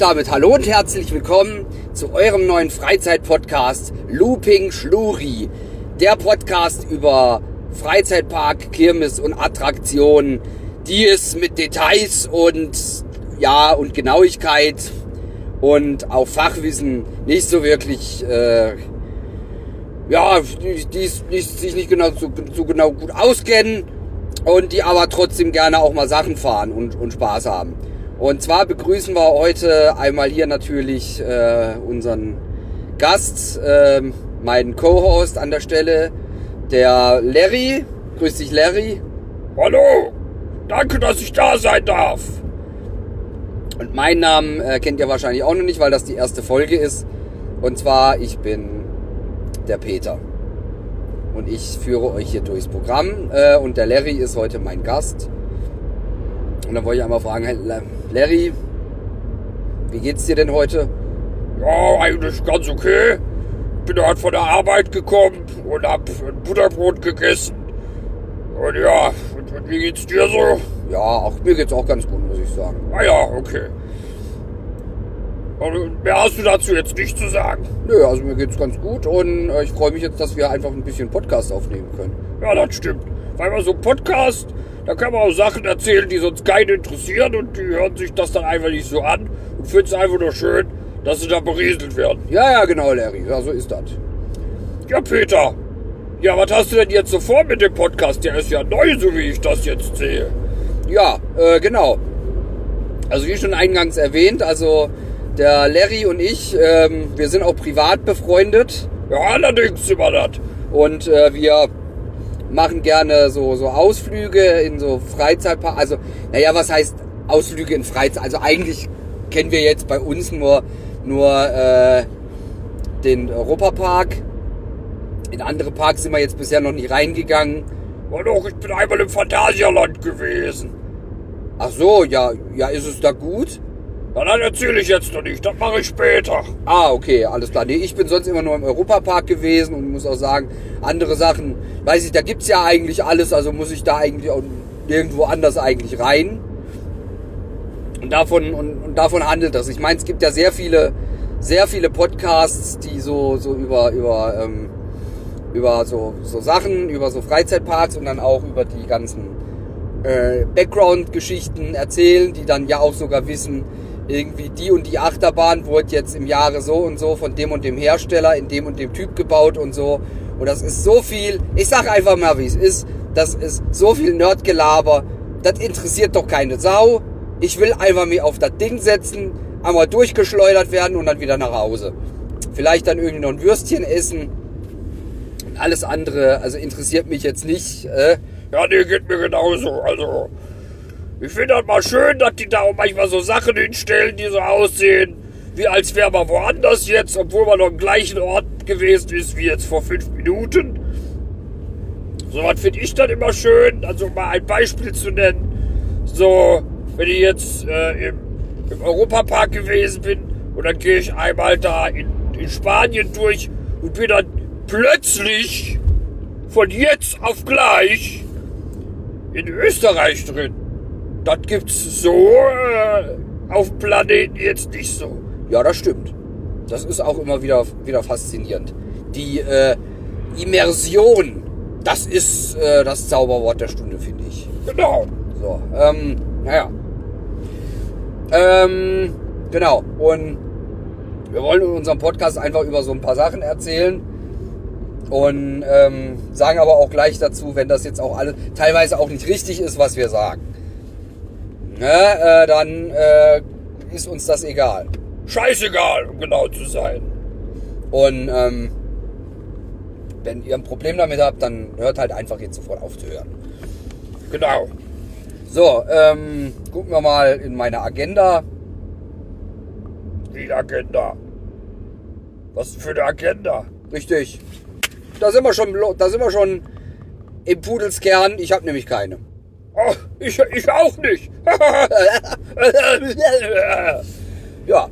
damit hallo und herzlich willkommen zu eurem neuen Freizeit-Podcast Looping Schluri. Der Podcast über Freizeitpark, Kirmes und Attraktionen, die es mit Details und Genauigkeit und auch Fachwissen nicht so wirklich, sich nicht so genau gut auskennen und die aber trotzdem gerne auch mal Sachen fahren und Spaß haben. Und zwar begrüßen wir heute einmal hier natürlich unseren Gast, meinen Co-Host an der Stelle, der Larry. Grüß dich, Larry. Hallo, danke, dass ich da sein darf. Und meinen Namen kennt ihr wahrscheinlich auch noch nicht, weil das die erste Folge ist. Und zwar, ich bin der Peter. Und ich führe euch hier durchs Programm. Und der Larry ist heute mein Gast. Und dann wollte ich einmal fragen, hey, Larry, wie geht's dir denn heute? Ja, eigentlich ganz okay. Bin heute von der Arbeit gekommen und hab ein Butterbrot gegessen. Und ja, und wie geht's dir so? Ja, auch mir geht's auch ganz gut, muss ich sagen. Ah ja, okay. Und mehr hast du dazu jetzt nicht zu sagen? Nö, also mir geht's ganz gut und ich freue mich jetzt, dass wir einfach ein bisschen Podcast aufnehmen können. Ja, das stimmt. Weil man so ein Podcast, da kann man auch Sachen erzählen, die sonst keinen interessieren und die hören sich das dann einfach nicht so an und finden es einfach nur schön, dass sie da berieselt werden. Ja, genau, Larry. Ja, so ist das. Ja, Peter. Ja, was hast du denn jetzt so vor mit dem Podcast? Der ist ja neu, so wie ich das jetzt sehe. Ja, genau. Also wie schon eingangs erwähnt, also der Larry und ich, wir sind auch privat befreundet. Ja, allerdings sind wir das. Und wir machen gerne so Ausflüge in so Freizeitpark. Also, was heißt Ausflüge in Freizeit? Also eigentlich kennen wir jetzt bei uns nur den Europapark. In andere Parks sind wir jetzt bisher noch nicht reingegangen. Ja doch, ich bin einmal im Phantasialand gewesen. Ach so, ja, ist es da gut? Na, dann erzähle ich jetzt noch nicht, das mache ich später. Ah, okay, alles klar. Nee, ich bin sonst immer nur im Europapark gewesen und muss auch sagen, andere Sachen, weiß ich, da gibt's ja eigentlich alles, also muss ich da eigentlich auch nirgendwo anders eigentlich rein. Und davon handelt das. Ich meine, es gibt ja sehr viele Podcasts, die so über so Sachen, über so Freizeitparks und dann auch über die ganzen Background-Geschichten erzählen, die dann ja auch sogar wissen, irgendwie die und die Achterbahn wurde jetzt im Jahre so und so von dem und dem Hersteller in dem und dem Typ gebaut und so. Und das ist so viel, ich sag einfach mal, wie es ist, das ist so viel Nerdgelaber, das interessiert doch keine Sau. Ich will einfach mich auf das Ding setzen, einmal durchgeschleudert werden und dann wieder nach Hause. Vielleicht dann irgendwie noch ein Würstchen essen. Und alles andere, also interessiert mich jetzt nicht. Ja, nee, geht mir genauso. Also, ich finde das mal schön, dass die da auch manchmal so Sachen hinstellen, die so aussehen, wie als wäre man woanders jetzt, obwohl man noch am gleichen Ort gewesen ist, wie jetzt vor 5 Minuten. So was finde ich dann immer schön. Also, mal ein Beispiel zu nennen. So, wenn ich jetzt im Europapark gewesen bin und dann gehe ich einmal da in Spanien durch und bin dann plötzlich von jetzt auf gleich in Österreich drin. Das gibt's so auf dem Planeten jetzt nicht so. Ja, das stimmt. Das ist auch immer wieder faszinierend. Die Immersion, das ist das Zauberwort der Stunde, finde ich. Genau. So, genau. Und wir wollen in unserem Podcast einfach über so ein paar Sachen erzählen. Und sagen aber auch gleich dazu, wenn das jetzt auch alles teilweise auch nicht richtig ist, was wir sagen, dann ist uns das egal. Scheißegal, um genau zu sein. Und wenn ihr ein Problem damit habt, dann hört halt einfach jetzt sofort auf zu hören. Genau. So, gucken wir mal in meine Agenda. Wie Agenda? Was für eine Agenda? Richtig. Da sind wir schon im Pudelskern. Ich habe nämlich keine. Oh, ich auch nicht. Ja,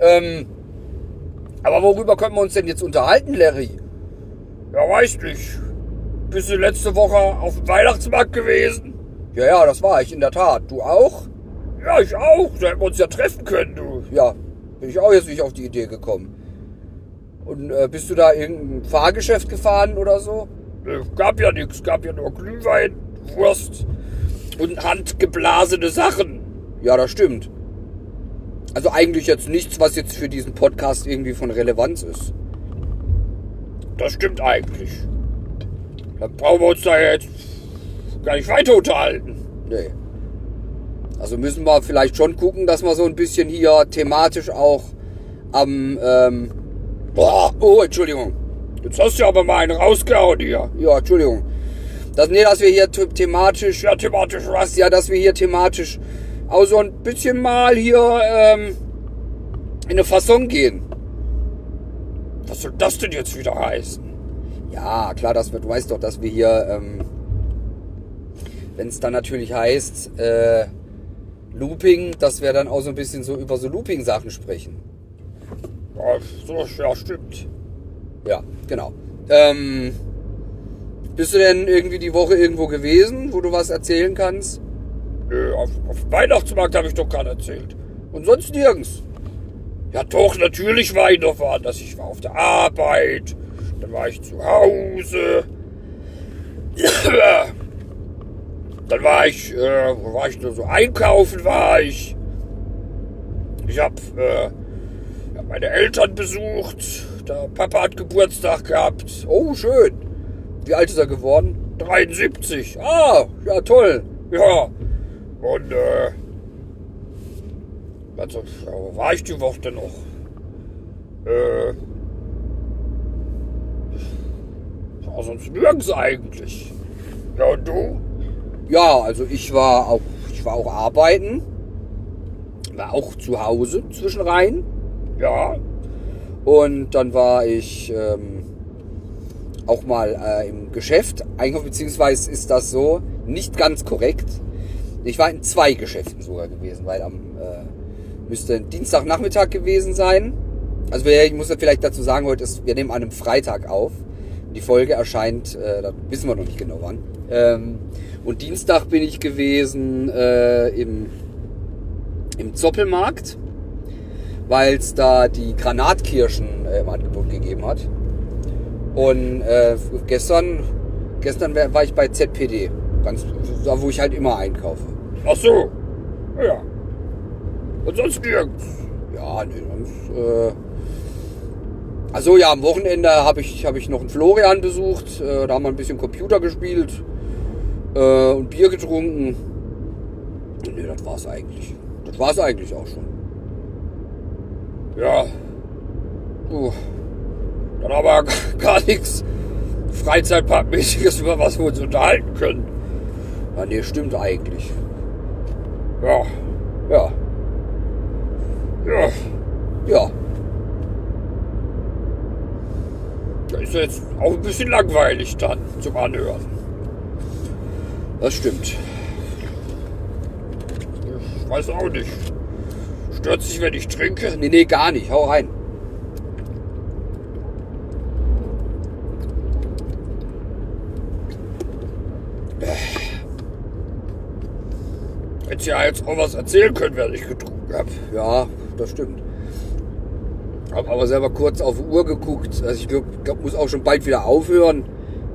aber worüber können wir uns denn jetzt unterhalten, Larry? Ja, weiß nicht. Bist du letzte Woche auf dem Weihnachtsmarkt gewesen? Ja, das war ich in der Tat. Du auch? Ja, ich auch. Da hätten wir uns ja treffen können, du. Ja, Bin ich auch jetzt nicht auf die Idee gekommen. Und bist du da irgendein Fahrgeschäft gefahren oder so? Gab ja nichts, gab ja nur Glühwein, Wurst und handgeblasene Sachen. Ja, das stimmt. Also eigentlich jetzt nichts, was jetzt für diesen Podcast irgendwie von Relevanz ist. Das stimmt eigentlich. Dann brauchen wir uns da jetzt gar nicht weiter unterhalten. Nee. Also müssen wir vielleicht schon gucken, dass wir so ein bisschen hier thematisch auch am... oh, Entschuldigung. Jetzt hast du aber mal einen rausgehauen hier. Ja, Entschuldigung. Dass wir hier thematisch... Ja, thematisch was? Ja, dass wir hier thematisch auch so ein bisschen mal hier in eine Fasson gehen. Was soll das denn jetzt wieder heißen? Ja, klar, du weißt doch, dass wir hier, wenn es dann natürlich heißt, Looping, dass wir dann auch so ein bisschen so über so Looping-Sachen sprechen. Ja, ja, stimmt. Ja, genau. Bist du denn irgendwie die Woche irgendwo gewesen, wo du was erzählen kannst? Nö, auf dem Weihnachtsmarkt habe ich doch gerade erzählt. Und sonst nirgends? Ja doch, natürlich war ich noch woanders. Ich war auf der Arbeit, dann war ich zu Hause. Dann war ich, wo war ich nur so einkaufen war ich. Ich habe meine Eltern besucht. Der Papa hat Geburtstag gehabt. Oh, schön. Wie alt ist er geworden? 73. Ah, ja toll. Ja. Und also, wo war ich die Woche denn noch? War sonst nirgends eigentlich. Ja, und du? Ja, also ich war auch arbeiten. War auch zu Hause zwischenrein. Ja. Und dann war ich auch mal im Geschäft. Eigentlich, beziehungsweise ist das so nicht ganz korrekt. Ich war in 2 Geschäften sogar gewesen, weil müsste Dienstagnachmittag gewesen sein. Also ich muss vielleicht dazu sagen, wir nehmen an einem Freitag auf. Die Folge erscheint, da wissen wir noch nicht genau wann. Und Dienstag bin ich gewesen im Zoppelmarkt, weil es da die Granatkirschen im Angebot gegeben hat. Und gestern war ich bei ZPD, da wo ich halt immer einkaufe. Ach so, ja. Und sonst nirgends? Ja, nee, sonst... Also ja, am Wochenende habe ich noch einen Florian besucht. Da haben wir ein bisschen Computer gespielt und Bier getrunken. Nee, das war's eigentlich. Das war's eigentlich auch schon. Ja. Dann haben wir gar nichts Freizeitparkmäßiges, über was wir uns unterhalten können. Ja, nee, stimmt eigentlich. Ja. Ja. Ja. Ja. Da ist ja jetzt auch ein bisschen langweilig dann zum Anhören. Das stimmt. Ich weiß auch nicht. Stört sich, wenn ich trinke? Nee, gar nicht. Hau rein. Hätte ja jetzt auch was erzählen können, während ich getrunken habe. Ja, das stimmt. Hab aber selber kurz auf die Uhr geguckt. Also ich glaube, muss auch schon bald wieder aufhören.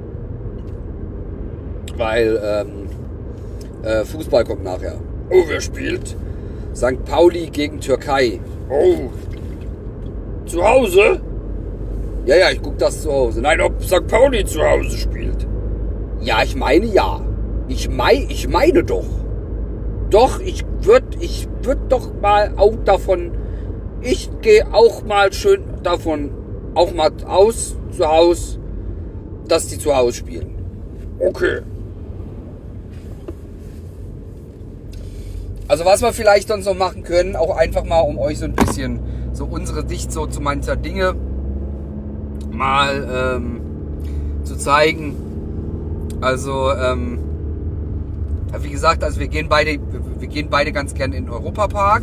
Weil Fußball kommt nachher. Oh, wer spielt? St. Pauli gegen Türkei. Oh. Zu Hause? Ja, ich guck das zu Hause. Nein, ob St. Pauli zu Hause spielt. Ja, ich meine ja. Ich meine doch. Doch, ich würd doch mal auch davon... Ich gehe auch mal schön davon auch mal aus zu Hause, dass die zu Hause spielen. Okay. Also was wir vielleicht dann so machen können, auch einfach mal, um euch so ein bisschen so unsere Sicht so zu mancher Dinge mal zu zeigen. Also wie gesagt, also wir gehen beide ganz gern in den Europapark.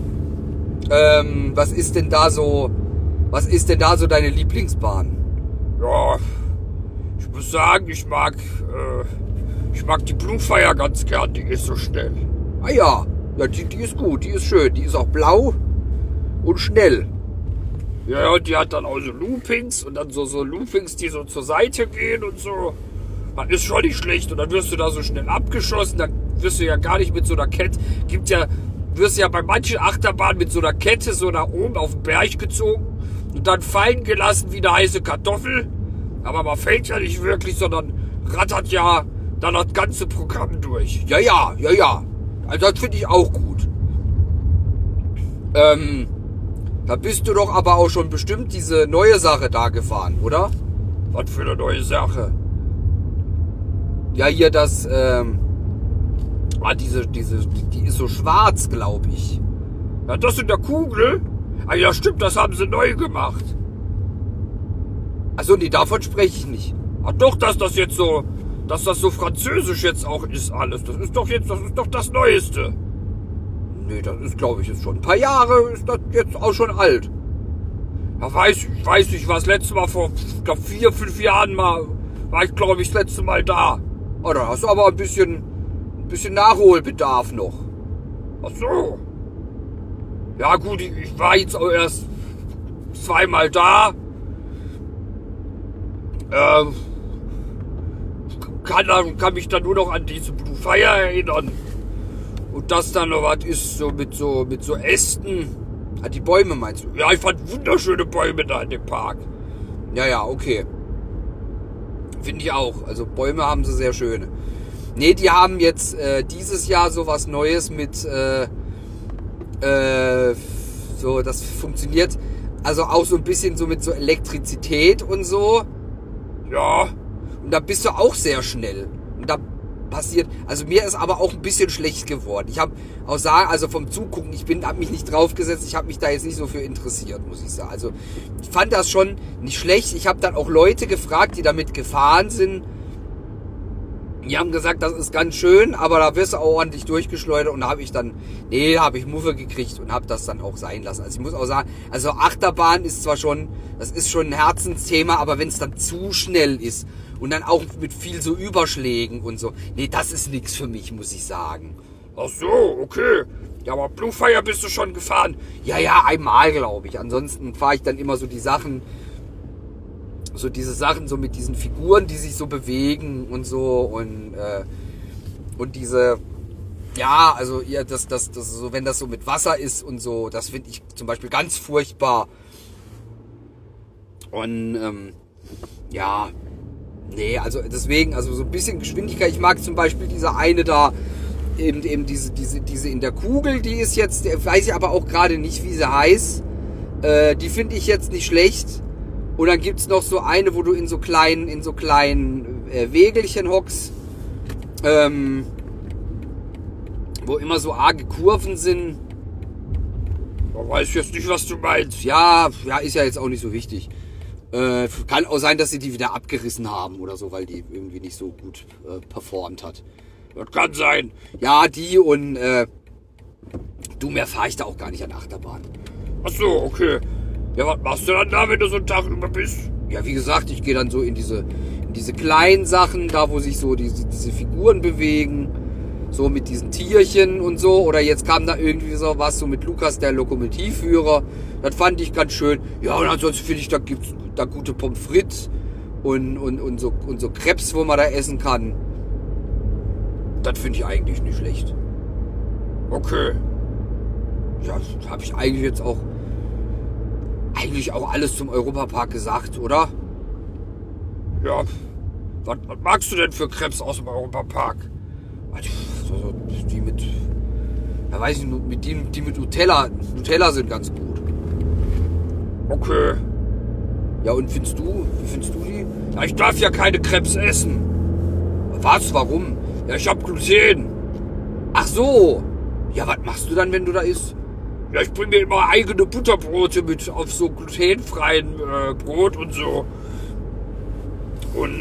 Was ist denn da so deine Lieblingsbahn? Ja, ich muss sagen, ich mag die Blutfeier ganz gern, die ist so schnell. Ah ja, die ist gut, die ist schön, die ist auch blau und schnell. Ja, und die hat dann auch so Loopings und dann so Loopings, die so zur Seite gehen und so. Das ist schon nicht schlecht. Und dann wirst du da so schnell abgeschossen, dann wirst du ja gar nicht mit so einer Kette, wirst ja bei manchen Achterbahnen mit so einer Kette so nach oben auf den Berg gezogen und dann fallen gelassen wie eine heiße Kartoffel. Aber man fällt ja nicht wirklich, sondern rattert ja dann das ganze Programm durch. Ja. Also das finde ich auch gut. Da bist du doch aber auch schon bestimmt diese neue Sache da gefahren, oder? Was für eine neue Sache? Ja, hier das, die ist so schwarz, glaube ich. Ja, das in der Kugel? Ah ja, stimmt, das haben sie neu gemacht. Also nee, davon spreche ich nicht. Ach doch, dass das so französisch jetzt auch ist alles. Das ist doch das Neueste. Nee, das ist, glaube ich, jetzt schon ein paar Jahre, ist das jetzt auch schon alt. Ja, weiß ich, ich war das letzte Mal vor, ich glaube, 4, 5 Jahren war ich, glaube ich, das letzte Mal da. Oh, da hast du aber ein bisschen Nachholbedarf noch. Ach so. Ja gut, ich war jetzt auch erst 2-mal da. Kann mich dann nur noch an diese Blue Fire erinnern. Und das dann noch was ist, so mit so Ästen. Die Bäume meinst du? Ja, ich fand wunderschöne Bäume da in dem Park. Ja, okay. Finde ich auch. Also Bäume haben sie sehr schöne. Nee, die haben jetzt dieses Jahr so was Neues mit so, das funktioniert also auch so ein bisschen so mit so Elektrizität und so. Ja. Und da bist du auch sehr schnell. Und da passiert, also mir ist aber auch ein bisschen schlecht geworden. Ich habe auch sagen, also vom Zugucken, habe mich nicht draufgesetzt, ich habe mich da jetzt nicht so für interessiert, muss ich sagen. Also ich fand das schon nicht schlecht. Ich habe dann auch Leute gefragt, die damit gefahren sind. Die haben gesagt, das ist ganz schön, aber da wirst du auch ordentlich durchgeschleudert und da habe ich Muffe gekriegt und habe das dann auch sein lassen. Also ich muss auch sagen, also Achterbahn ist zwar schon, das ist schon ein Herzensthema, aber wenn es dann zu schnell ist und dann auch mit viel so Überschlägen und so, nee, das ist nichts für mich, muss ich sagen. Ach so, okay. Ja, aber Blue Fire bist du schon gefahren? Ja, einmal, glaube ich. Ansonsten fahre ich dann immer so diese Sachen so mit diesen Figuren, die sich so bewegen und so und diese, ja, also das so, wenn das so mit Wasser ist und so, das finde ich zum Beispiel ganz furchtbar. Und ja, nee, also deswegen, also so ein bisschen Geschwindigkeit. Ich mag zum Beispiel diese eine da, eben diese in der Kugel, die ist jetzt, weiß ich aber auch gerade nicht, wie sie heißt. Die finde ich jetzt nicht schlecht. Und dann gibt's noch so eine, wo du in so kleinen Wägelchen hockst, wo immer so arge Kurven sind. Ich weiß jetzt nicht, was du meinst. Ja, ist ja jetzt auch nicht so wichtig. Kann auch sein, dass sie die wieder abgerissen haben oder so, weil die irgendwie nicht so gut performt hat. Das kann sein. Ja, die und mehr fahre ich da auch gar nicht an Achterbahn. Ach so, okay. Ja, was machst du dann da, wenn du so einen Tag über bist? Ja, wie gesagt, ich gehe dann so in diese kleinen Sachen, da wo sich so diese Figuren bewegen, so mit diesen Tierchen und so. Oder jetzt kam da irgendwie so was, so mit Lukas, der Lokomotivführer. Das fand ich ganz schön. Ja, und ansonsten finde ich, da gibt's da gute Pommes frites und so Crepes, wo man da essen kann. Das finde ich eigentlich nicht schlecht. Okay. Ja, habe ich eigentlich auch alles zum Europapark gesagt, oder? Ja. Was magst du denn für Crepes aus dem Europapark? So, die mit, ja weiß ich nicht, die mit Nutella sind ganz gut. Okay. Ja, und wie findest du die? Ja, ich darf ja keine Crepes essen. Was, warum? Ja, ich hab Gluten. Ach so. Ja, was machst du dann, wenn du da isst? Ja, ich bringe mir immer eigene Butterbrote mit auf so glutenfreien Brot und so. Und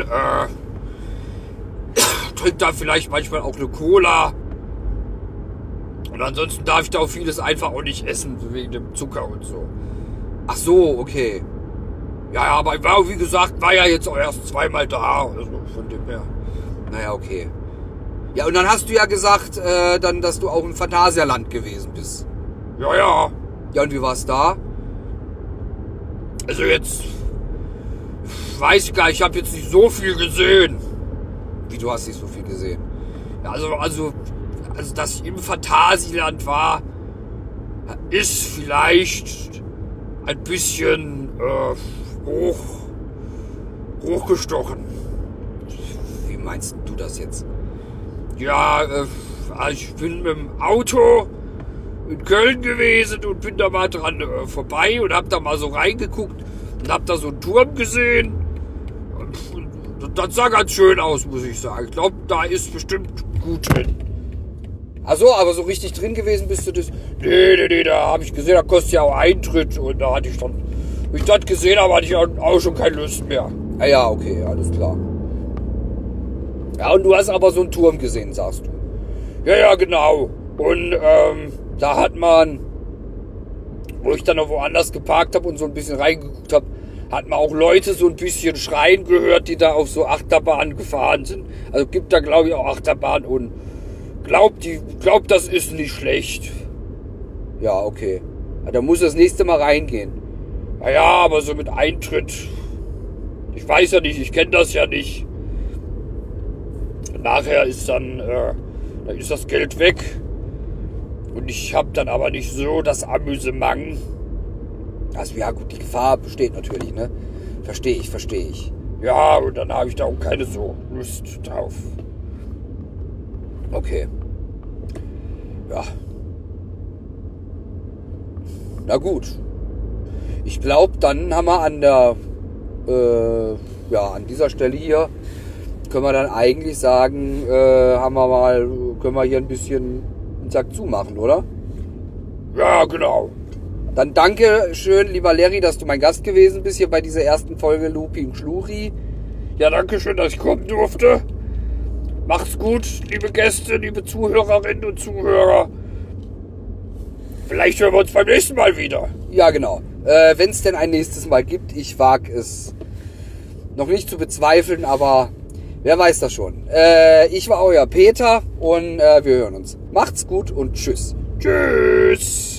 trinke da vielleicht manchmal auch eine Cola. Und ansonsten darf ich da auch vieles einfach auch nicht essen, wegen dem Zucker und so. Ach so, okay. Ja, aber wie gesagt, war ja jetzt auch erst 2-mal da. Also von dem her. Naja, okay. Ja, und dann hast du ja gesagt, dass du auch im Phantasialand gewesen bist. Ja. Ja, und wie war's da? Also jetzt weiß ich gar nicht, ich habe jetzt nicht so viel gesehen. Wie, du hast nicht so viel gesehen? Ja, also dass ich im Phantasialand war, ist vielleicht ein bisschen hochgestochen. Wie meinst du das jetzt? Ja, ich bin mit dem Auto in Köln gewesen und bin da mal dran vorbei und hab da mal so reingeguckt und hab da so einen Turm gesehen. Und das sah ganz schön aus, muss ich sagen. Ich glaube, da ist bestimmt gut drin. Ach so, aber so richtig drin gewesen bist du das? Nee, da habe ich gesehen, da kostet ja auch Eintritt und da hatte ich dann, wie ich das gesehen habe, hatte ich auch schon keine Lust mehr. Ah ja, okay, alles klar. Ja, und du hast aber so einen Turm gesehen, sagst du? Ja, genau. Und da hat man, wo ich dann noch woanders geparkt habe und so ein bisschen reingeguckt habe, hat man auch Leute so ein bisschen schreien gehört, die da auf so Achterbahnen gefahren sind. Also gibt da, glaube ich, auch Achterbahnen und glaubt, das ist nicht schlecht. Ja, okay. Ja, da muss das nächste Mal reingehen. Naja, aber so mit Eintritt, ich weiß ja nicht, ich kenne das ja nicht. Nachher ist dann ist das Geld weg. Und ich habe dann aber nicht so das Amüsement. Also ja gut, die Gefahr besteht natürlich, ne? Verstehe ich. Ja, und dann habe ich da auch keine so Lust drauf. Okay. Ja. Na gut. Ich glaube, dann haben wir an dieser Stelle hier, können wir dann eigentlich sagen, können wir hier ein bisschen den Sack zumachen, oder? Ja, genau. Dann danke schön, lieber Larry, dass du mein Gast gewesen bist hier bei dieser ersten Folge Lupi und Schluri. Ja, danke schön, dass ich kommen durfte. Macht's gut, liebe Gäste, liebe Zuhörerinnen und Zuhörer. Vielleicht hören wir uns beim nächsten Mal wieder. Ja, genau. Wenn es denn ein nächstes Mal gibt, ich wage es noch nicht zu bezweifeln, aber wer weiß das schon. Ich war euer Peter und wir hören uns. Macht's gut und tschüss. Tschüss.